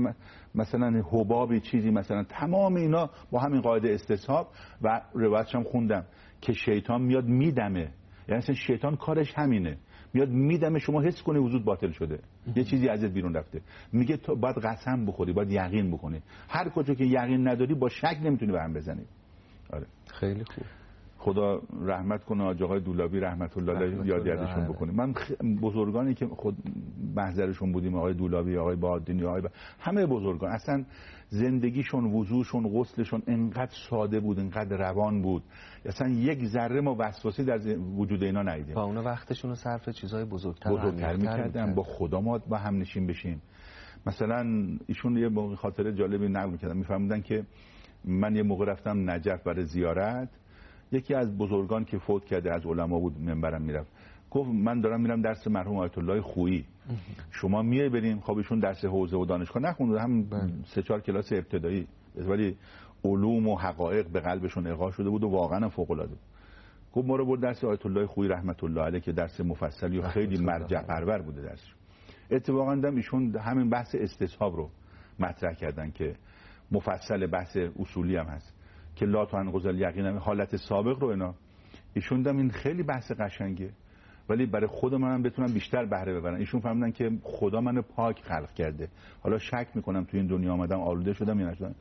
مثلا حبابی چیزی، مثلا تمام اینا با همین قاعده استصحاب. و روایتش هم خوندم که شیطان میاد میدمه، یعنی اصلا شیطان کارش همینه، میاد میدمه شما حس کنی وضوت باطل شده، یه چیزی ازت بیرون رفته، میگه تو باید قسم بخوری، باید یقین بکنی. هر کجا که یقین نداری با شک نمیتونی به هم بزنی. آره خیلی خوب. خدا رحمت کنه آقای دولابی رحمت الله علیه، یادشون بکنه. من بزرگانی که خود محضرشون بودیم، آقای دولابی، آقای بهادینی، همه بزرگان، اصلا زندگیشون، وضوشون، غسلشون انقدر ساده بود، انقدر روان بود، اصلا یک ذره ما وسواسی در وجود اینا ندیدیم. با اونا وقتشون رو صرف چیزای بزرگتر می‌کردن. با خدا ما با هم نشین بشیم. مثلا ایشون یه خاطره جالبی نقل می‌کردن، می‌فرمودن که من یه موقع رفتم نجف برای زیارت، یکی از بزرگان که فوت کرده از علما بود منبرم میرفت، گفت من دارم میرم درس مرحوم آیت الله خویی، شما میای بریم؟ خب ایشون درس حوزه و دانشگاه نخوند، هم 3-4 کلاس ابتدایی، ولی علوم و حقایق به قلبشون اغوا شده بود و واقعا فوق العاده. گفت ما رو برد درس آیت الله خویی رحمت الله علیه که درس مفصلی و خیلی مرجع پرور بوده درسش. اتفاقا دم ایشون همین بحث استصحاب رو مطرح کردن که مفصل، بحث اصولی هم هست که لا تنقض الیقین، حالت سابق رو ایشون دم این خیلی بحث قشنگه، ولی برای خود منم بتونم بیشتر بهره ببرم. ایشون فهمیدن که خدا منو پاک خلق کرده، حالا شک میکنم تو این دنیا آمدم آلوده شدم یا نشدم،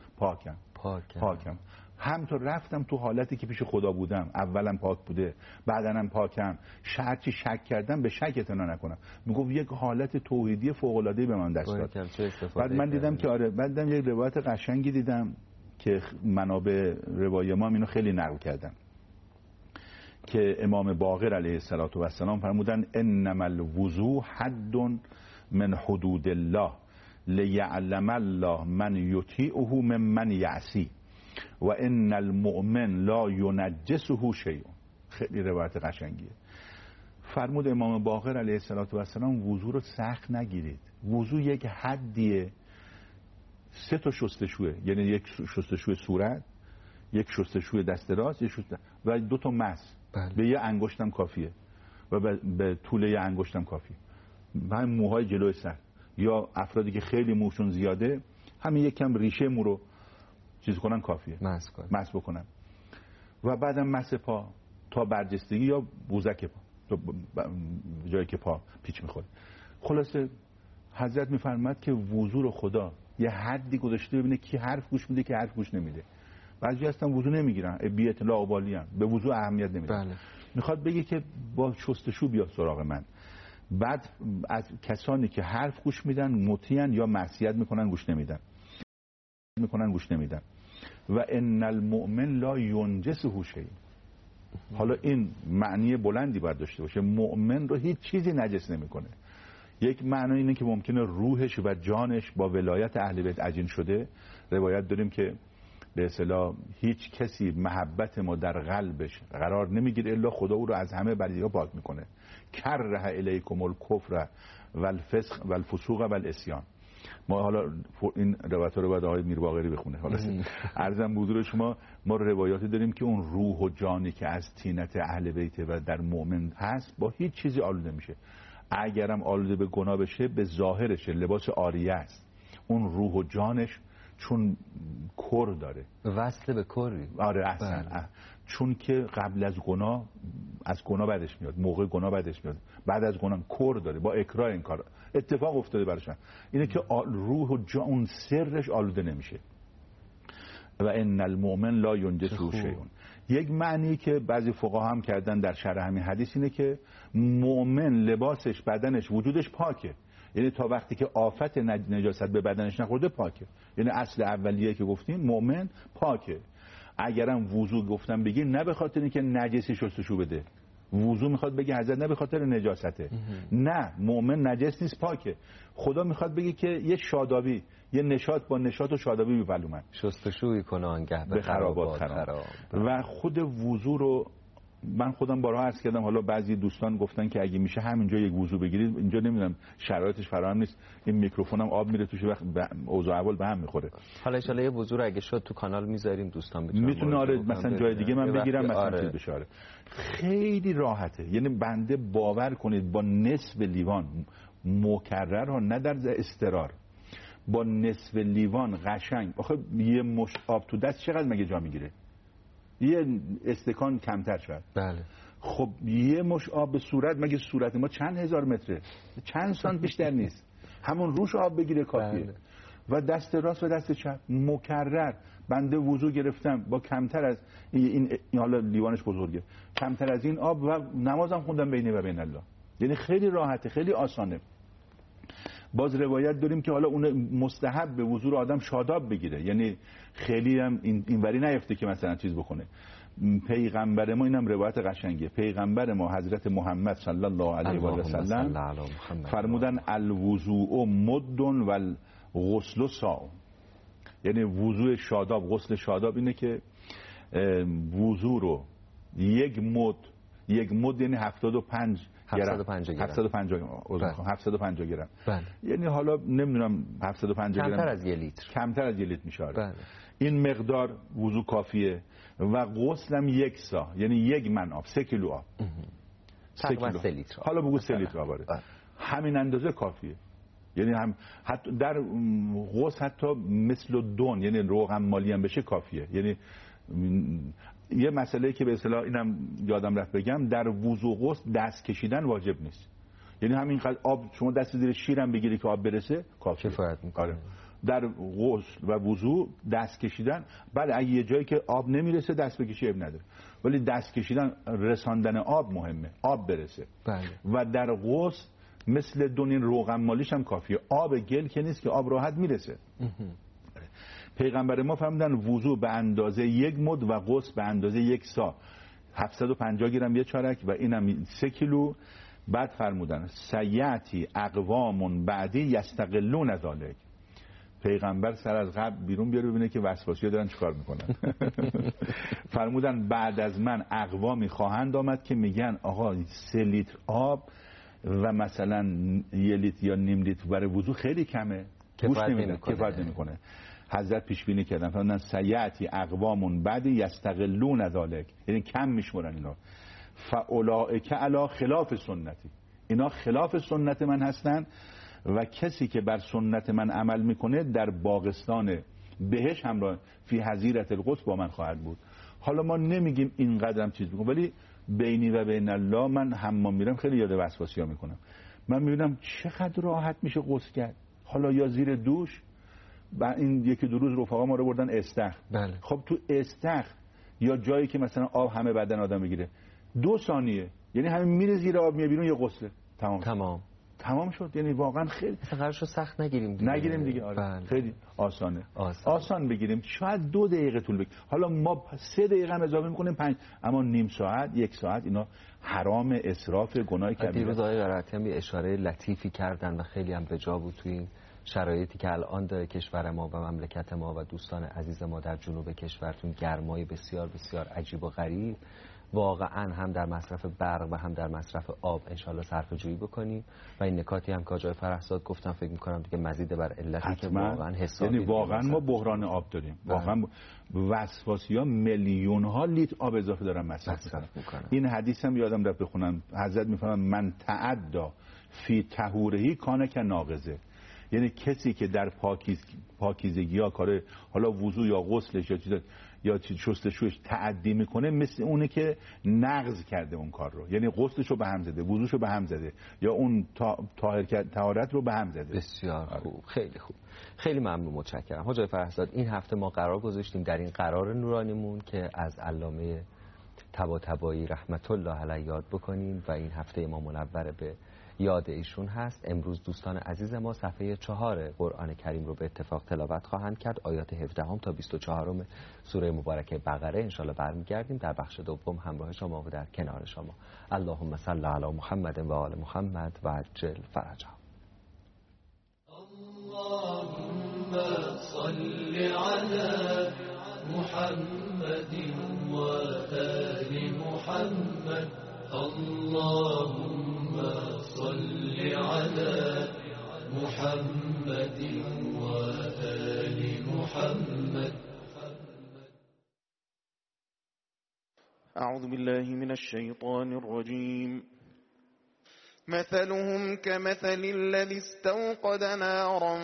پاکم. همینطور رفتم تو حالتی که پیش خدا بودم، اولم پاک بوده، بعدنم پاکم، هرچی شک کردم به شک اعتنا نکنم. میگفت یک حالت توحیدی فوق العاده به من دست داد. بعد من دیدم که آره، بعدم یک روایت قشنگی دیدم که منابع روایت ما اینو خیلی نقل کردن که امام باقر علیه السلام فرمودن انما الوضوء حد من حدود الله لیعلم الله من یطیعه ممن یعصی و ان المؤمن لا ینجسه شیء. خیلی روایت قشنگیه. فرمود امام باقر علیه السلام وضو رو سخت نگیرید، وضو یک حدیه، 3 تا شستشوه، یعنی یک شستشوی صورت، یک شستشوی دست راست، و 2 تا مس. به یه انگشتم کافیه و به طول یه انگشتم کافیه. همین موهای جلوی سر، یا افرادی که خیلی موشون زیاده همین یک کم ریشه مو رو چیز کنن کافیه، مس بکنن. و بعدم مس پا تا برجستگی یا بوزک پا، تا جایی که پا پیچ میخوره. خلاصه حضرت میفرماد که وضو رو خدا یه حدی گذاشته ببینه کی حرف گوش میده کی حرف گوش نمیده. بعضی هستن وضو نمیگیرن، بی اطلاع و بالی ان، به وضو اهمیت نمیدن. میخواد بگه که با شستشو بیاد سراغ من. بعد از کسانی که حرف گوش میدن مطیعن یا معصیت میکنن گوش نمیدن. و ان المؤمن لا ینجسه شیء. حالا این معنی بلندی باید داشته باشه، مؤمن رو هیچ چیزی نجس نمیکنه. یک معنی اینه که ممکنه روحش و جانش با ولایت اهل بیت عجین شده. روایت داریم که به اصطلاح هیچ کسی محبت ما در قلبش قرار نمیگیره الا خدا او رو از همه بدیها پاک میکنه. کره الیکم الکفر والفسق والفسوق والعصیان. ما حالا این روایت رو باید آقای میرباقری بخونه. حالا عرضم حضور شما، ما روایاتی داریم که اون روح و جانی که از طینت اهل بیت و در مؤمن هست با هیچ چیزی آلوده میشه. اگرم آلوده به گناه بشه به ظاهرشه، لباس عاریه است. اون روح و جانش چون کر داره، وصل به کری. آره احسن. چون که قبل از گناه بعدش میاد، موقع گناه بعدش میاد، بعد از گناه کر داره، با اکراه این کار اتفاق افتاده براشون. اینه که روح و جان اون سرش آلوده نمیشه. و ان المؤمن لا ینجسه شیء. یک معنی که بعضی فقها هم کردن در شرح همین حدیث اینه که مؤمن لباسش، بدنش، وجودش پاکه. یعنی تا وقتی که آفت نجاست به بدنش نخورده پاکه. یعنی اصل اولیه که گفتیم مؤمن پاکه. اگرم وضو گفتم بگی نه به خاطر اینکه نجسی شستشو بده، وضو میخواد بگه حضرت نه به خاطر نجاسته، نه، مؤمن نجس نیست، پاکه. خدا میخواد بگه که یه شادابی، یه نشاط با نشاط و شادابی میپلومن، شستشویی کنه آنگه به خرابات خراب. و خود وضو رو من خودم بارها عرض کردم، حالا بعضی دوستان گفتن که اگه میشه همینجا یک وضو بگیرید، اینجا نمیدونم شرایطش فراهم نیست، این میکروفونم آب میره توش، وقت اوضاع احوال به هم میخوره. حالا ان شاء الله یه وضو رو اگه شد تو کانال میذاریم، دوستان میتونه آره مثلا جای دیگه من بگیرم، مثلا چیز بشه. خیلی راحته. یعنی بنده باور کنید با نصف لیوان مکرر ها، نه در استرار، با نصف لیوان قشنگ. آخه یه مشت آب تو دست چقدر مگه جا میگیره؟ یه استکان کمتر شد. بله. خب یه مش آب به صورت، مگه صورت ما چند هزار متره، چند سانت بیشتر نیست، همون روش آب بگیره کافیه. بله. و دست راست و دست چپ مکرر. بنده وضو گرفتم با کمتر از این حالا لیوانش بزرگه، کمتر از این آب، و نمازم خوندم بینی و بین الله. یعنی خیلی راحته، خیلی آسانه. باز روایت داریم که حالا اون مستحب به وضو آدم شاداب بگیره، یعنی خیلی هم اینوری نیفته که مثلا چیز بکنه. پیغمبر ما، اینم روایت قشنگه، پیغمبر ما حضرت محمد صلی الله علیه و سلم فرمودن الوضوء مد و الغسل ساع. یعنی وضوء شاداب، غسل شاداب اینه که وضو رو یک مد یعنی 75 گرم. بله. یعنی حالا نمیدونم 750 گرم، کمتر از یک لیتر، کمتر از یک لیتر میشه. بله. این مقدار وضو کافیه. و غسلم 1 سا، یعنی 1 من آب، 3 کیلو آب، تقریبا 3 لیتر، حالا بگو 3 لیتر آب. همین اندازه کافیه. یعنی هم حتی در غسل حتی مثل دون، یعنی روغن مالی هم بشه کافیه. یعنی یه مسئله که به اصطلاح اینم یادم رفت بگم، در وضو غسل دست کشیدن واجب نیست. یعنی همینقدر آب شما دست زیر شیرم بگیری که آب برسه کافیه، کفایت میکنه. در غسل و وضو دست کشیدن، بله اگه یه جایی که آب نمیرسه دست بکشی اب نداره، ولی دست کشیدن، رساندن آب مهمه، آب برسه. بله. و در غسل مثل دونین روغن مالیش هم کافیه، آب گل که نیست که آب راحت میرسه. پیغمبر ما فرمودن وضو به اندازه 1 مد و غسل به اندازه 1 سا، 750 گرم یه چارک و اینم 3 کیلو. بعد فرمودن سیاتی اقوام بعدی یستقلون ذالک. پیغمبر سر از قبل بیرون بیاره ببینه که وسواسی‌ها دارن چیکار میکنن. فرمودن بعد از من اقوامی خواهند آمد که میگن آقا 3 لیتر آب و مثلا 1 لیتر یا نیم لیتر برای وضو خیلی کمه، کفایت نمیکنه. حضرت پیش بینی کردن فرمودن سیاتی اقوامون بعد یستقلون ذالک، یعنی کم میشمرن اینا. فاولئک علی خلاف سنتی، اینا خلاف سنت من هستن و کسی که بر سنت من عمل میکنه در باغستان بهش همراه فی حظیرة القدس با من خواهد بود. حالا ما نمیگیم اینقدرم چیز بکن، ولی بینی و بین الله من حمام میرم خیلی یاد وسواسی‌ها میکنم. من میبینم چقدر راحت میشه غسل کرد، حالا یا زیر دوش. این یکی دو روز رفقا ما رو بردن استخر. بله. خب تو استخر یا جایی که مثلا آب همه بدن آدم بگیره 2 ثانیه، یعنی همین میره زیر آب میاد بیرون، یه غسله تمام شد. یعنی واقعا خیلی قرارشو سخت نگیریم دیگه. آره. بله. خیلی آسان بگیریم. شاید 2 دقیقه طول بگیره، حالا ما 3 دقیقه هم اضافه میکنیم 5، اما نیم ساعت 1 ساعت اینا حرام، اسراف، گناه کبیره. دیروز آقای قرائتی هم یه اشاره لطیفی کردن و خیلی هم به جا بود. تو این شرایطی که الان داره کشور ما و مملکت ما و دوستان عزیز ما در جنوب کشورتون، گرمای بسیار بسیار عجیب و غریب، واقعا هم در مصرف برق و هم در مصرف آب انشالله صرفه جویی بکنیم. و این نکاتی هم که آقای فرهزاد گفتم فکر میکنم دیگه مزید بر علتی که واقعا حسابی، یعنی واقعا ما بحران آب داریم. واقعا وسواسی‌ها میلیون ها لیتر آب اضافه دارن مصرف میکنن. این حدیث هم یادم رفت بخونم، حضرت میفرمایند من تعدی فی طهورهی کان کناقضه. یعنی کسی که در پاکیزگی ها کار حالا وضو یا غسلش یا شستشویش تعدی میکنه، مثل اونه که نقض کرده اون کار رو، یعنی غسلش رو به هم زده، وضوش رو به هم زده، یا اون طهارت رو به هم زده. بسیار خوب، خیلی خوب، خیلی ممنون، متشکرم. حاج فرهزاد، این هفته ما قرار گذاشتیم در این قرار نورانیمون که از علامه طباطبایی رحمت الله علیه یاد بکنیم و این هفته امام منور به یاد ایشون هست. امروز دوستان عزیز ما صفحه 4 قرآن کریم رو به اتفاق تلاوت خواهند کرد، آیات 17 تا 24 سوره مبارکه بقره. انشالله برمیگردیم در بخش دوم همراه شما و در کنار شما. اللهم صل علی محمد و آل محمد و عجل فرجهم. اللهم صل على محمد و آل محمد. اللهم صل على محمد و آل محمد. أعوذ بالله من الشيطان الرجيم. مثلهم كمثل الذي استوقد نارا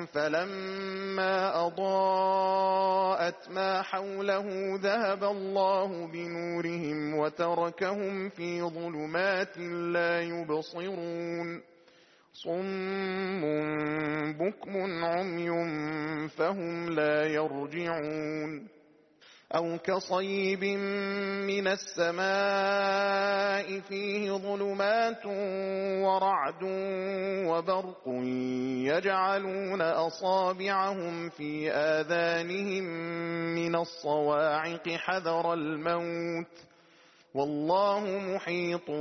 فلما أضاءت ما حوله ذهب الله بنورهم وتركهم في ظلمات لا يبصرون. صم بكم عمي فهم لا يرجعون. أو كصيب من السماء فيه ظلمات ورعد وبرق يجعلون أصابعهم في آذانهم من الصواعق حذر الموت والله محيط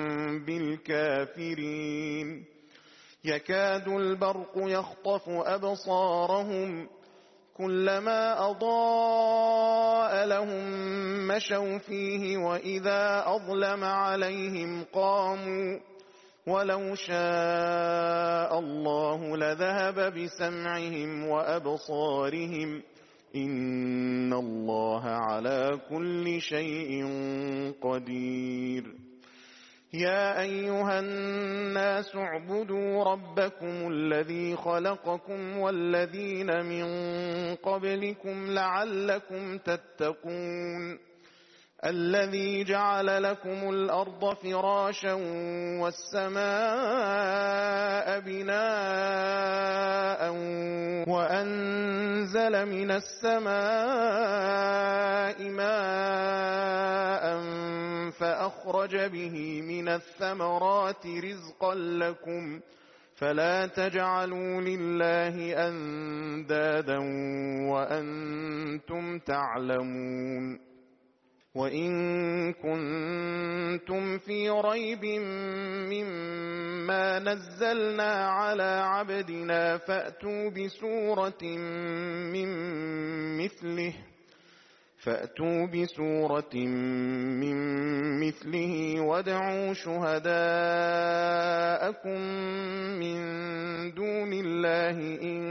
بالكافرين. يكاد البرق يخطف أبصارهم كلما أضاء لهم مشوا فيه وإذا أظلم عليهم قاموا ولو شاء الله لذهب بسمعهم وأبصارهم إن الله على كل شيء قدير. يا أيها الناس اعبدوا ربكم الذي خلقكم والذين من قبلكم لعلكم تتقون. الذي جعل لكم الأرض فراشا والسماء بناء وأنزل من السماء ماء فأخرج به من الثمرات رزقا لكم فلا تجعلوا لله أندادا وأنتم تعلمون. وإن كنتم في ريب مما نزلنا على عبدنا فأتوا بسورة من مثله وادعوا شهداءكم من دون الله إن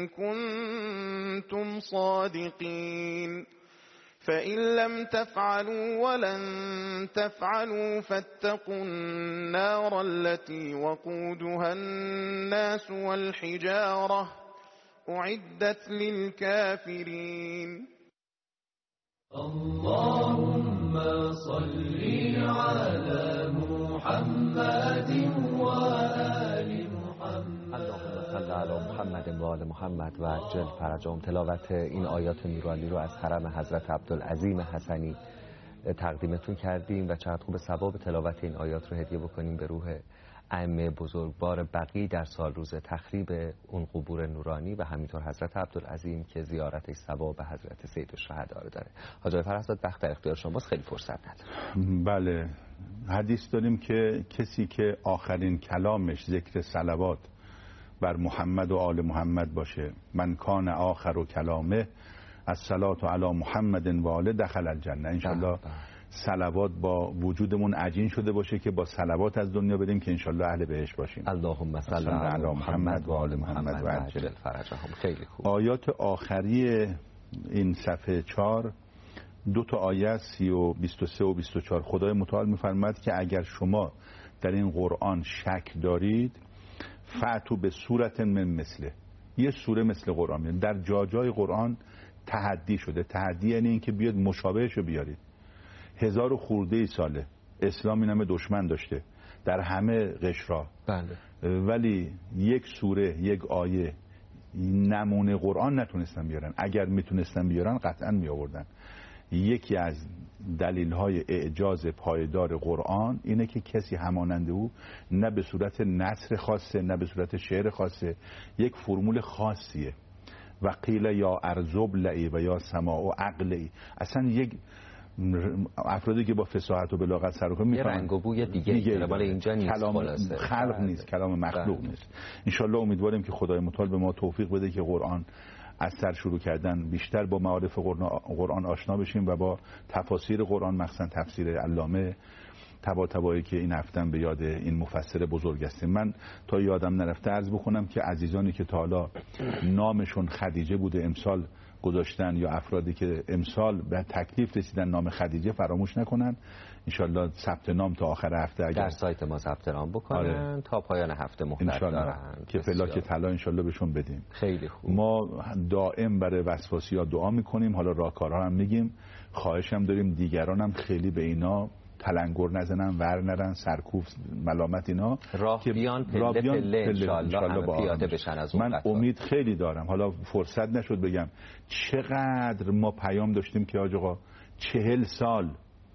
كنتم صادقين. فإن لم تفعلوا ولن تفعلوا فاتقوا النار التي وقودها الناس والحجارة أعدت للكافرين. اللهم صل على محمد وآل محمد. اللهم صل علی محمد و آل محمد و عجل فرجهم. تلاوت این آیات نورانی رو از حرم حضرت عبدالعظیم حسنی تقدیمتون کردیم و چقدر خوب ثواب تلاوت این آیات رو هدیه بکنیم به روح ائمه بزرگوار بقی در سال روز تخریب اون قبور نورانی و همینطور حضرت عبدالعظیم که زیارتش ثواب حضرت سید الشهدا رو داره. حاج آقای فرزاد وقت در اختیار شماست، خیلی فرصت ندارم. بله، حدیث داریم که کسی که آخرین کلامش ذکر صلوات بر محمد و آل محمد باشه، من کان آخر و کلامه الصلاة علی محمد و آله دخل الجنه. انشالله صلوات با وجودمون عجین شده باشه که با صلوات از دنیا بریم که انشالله اهل بهشت باشیم. اللهم صل علی محمد و آل محمد و عجل فرجهم. خیلی خوب. آیات آخری این صفحه 4 دو تا آیه 23 و 24 خدای متعال میفرماید که اگر شما در این قرآن شک دارید فأتوا به صورت من مثله، یه سوره مثل قرآن. در جای قرآن تحدی شده. تحدی یعنی این که بیاد مشابهشو بیارید. 1000 خورده ساله اسلام این همه دشمن داشته در همه قشرها، بله، ولی یک سوره، یک آیه نمونه قرآن نتونستن بیارن. اگر میتونستن بیارن قطعا می آوردن. یکی از دلیل‌های اعجاز پایدار قرآن اینه که کسی همانند او نه به صورت نثر خاصه نه به صورت شعر خاصه، یک فرمول خاصیه. و قیل یا ارض ابلعی و یا سماء و عقلی، اصلا یک افرادی که با فصاحت و بلاغت سر و کار یه رنگ و بوی دیگه مال اینجا نیست، کلام خلق نیست، کلام مخلوق نیست. انشالله امیدواریم که خدای متعال به ما توفیق بده که قرآن از سر شروع کردن بیشتر با معارف قرآن آشنا بشیم و با تفاسیر قرآن، مخصوصا تفسیر علامه طباطبایی که این هفتم به یاد این مفسر بزرگ هستیم. من تا یادم نرفته عرض بکنم که عزیزانی که تا حالا نامشون خدیجه بوده امسال گذاشتن یا افرادی که امسال به تکلیف رسیدن نام خدیجه فراموش نکنن. انشالله ثبت نام تا آخر هفته اگر در سایت ما ثبت نام بکنن تا پایان هفته مهلت دارن که فلاک طلا انشالله بهشون بدیم. خیلی خوب. ما دائم برای وسواسی‌ها دعا میکنیم، حالا راهکارها هم میگیم، خواهش هم داریم دیگران هم خیلی به اینا تلنگر نزنن، ور نرن، سرکوف، ملامت، اینا راه بیان پله انشالله همه پیاده بشن از اون. من امید خیلی دارم. حالا فرصت نشد بگم چقدر ما پیام داشتیم که آج آقا 40 سال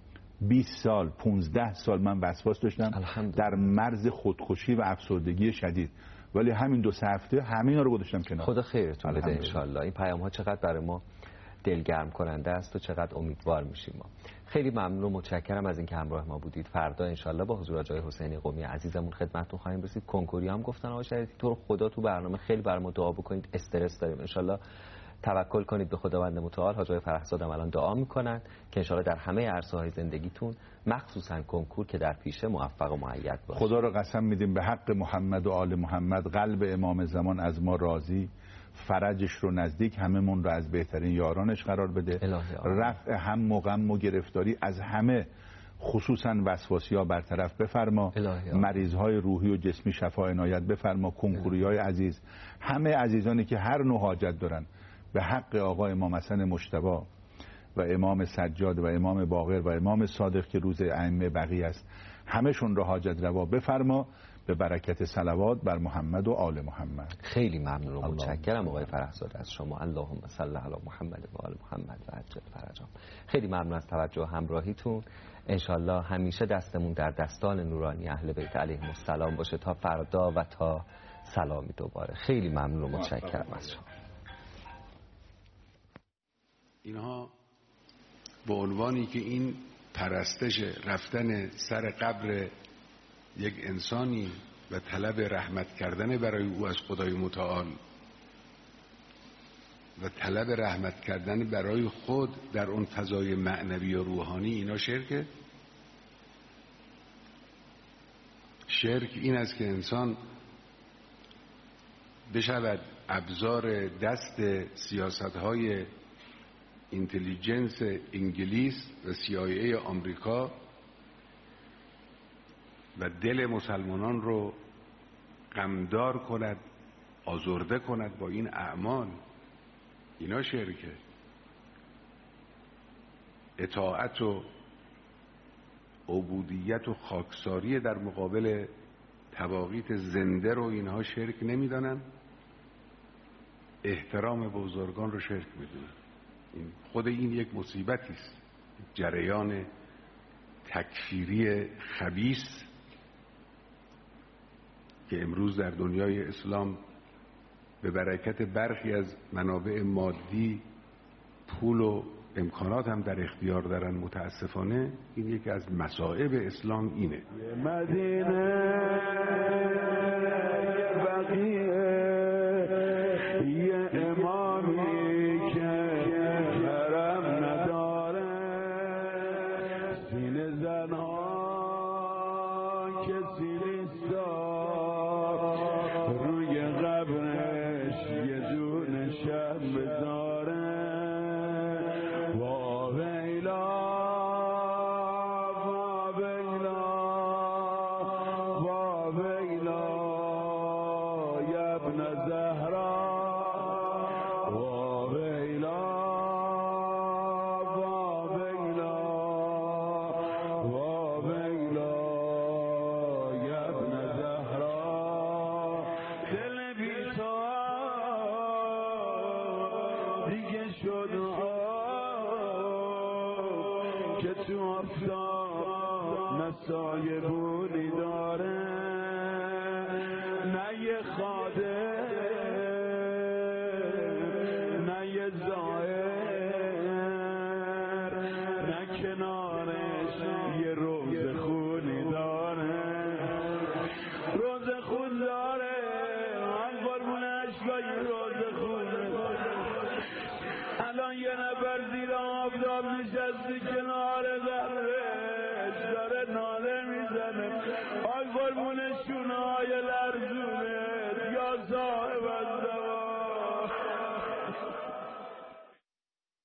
20 سال 15 سال من وسواس داشتم در مرز خودکشی و افسردگی شدید، ولی همین 2-3 هفته همینا رو گذاشتم کنار. خدا خیرتون بده انشالله. این پیام ها چقدر برای ما دلگرم کننده است و چقدر امیدوار میشیم. ما خیلی ممنون و متشکرم از اینکه همراه ما بودید. فردا انشالله با حضور آقای حسینی قمی عزیزمون خدمتتون خواهیم رسید. کنکوری هم گفتن آقای شریعتی تو رو خدا تو برنامه خیلی برای ما دعا بکنید، استرس داریم. انشالله توکل کنید به خداوند متعال. حاج آقای فرخزاد هم الان دعا میکنن که انشالله در همه عرصه‌های زندگیتون مخصوصا کنکور که در پیشه موفق و مؤید باشه. خدا رو قسم میدیم به حق محمد و آل محمد، قلب امام زمان از ما راضی، فرجش رو نزدیک هممون رو از بهترین یارانش قرار بده، رفع هم و غم و گرفتاری از همه خصوصا وسواسی‌ها برطرف بفرما، مریض‌های روحی و جسمی شفا عنایت بفرما، کنکوری‌های عزیز، همه عزیزانی که هر نوع حاجت دارن به حق آقا امام حسن مجتبی و امام سجاد و امام باقر و امام صادق که روز ائمه بقیه است، همشون رو حاجت روا بفرما به برکت صلوات بر محمد و آل محمد. خیلی ممنون و متشکرم آقای فرخزاد از شما. اللهم صل علی محمد و آل محمد و عجل فرجهم. خیلی ممنون از توجه و همراهیتون. انشالله همیشه دستمون در دستان نورانی اهل بیت علیهم السلام باشه تا فردا و تا سلامی دوباره. خیلی ممنون و متشکرم از شما. اینها به عنوانی که این پرستش رفتن سر قبر یک انسانی و طلب رحمت کردن برای او از خدای متعال و طلب رحمت کردن برای خود در اون فضای معنوی و روحانی، اینا شرکه. شرک این است که انسان بشود ابزار دست سیاست‌های اینتلیجنس انگلیس و CIA آمریکا و دل مسلمانان رو غمدار کند، آزرده کند با این اعمال. اینا شرکه. اطاعت و عبودیت و خاکساری در مقابل طواغیت زنده رو اینها شرک نمیدانن، احترام بزرگان رو شرک میدونن. خود این یک مصیبتی است، جریان تکفیری خبیث که امروز در دنیای اسلام به برکت برخی از منابع مادی، پول و امکانات هم در اختیار دارن. متاسفانه این یکی از مصائب اسلام اینه. مدینه بقیه یه امامی که حرم نداره، سینه زنها که سیلیستا روی قبرش یه دونه شب بذاره. دیگه شد که تو آفتاب نه سایه بونی داره، نه یه خاده نه یه زائر، نه کنارش یه روز خونی داره. روز خون داره، من قربون اشکای روز خونه. الان یه نفر زیر آفتاب نشستی کنار قبرش داره ناله میزنه، آی قربون شونه های لرزونه یا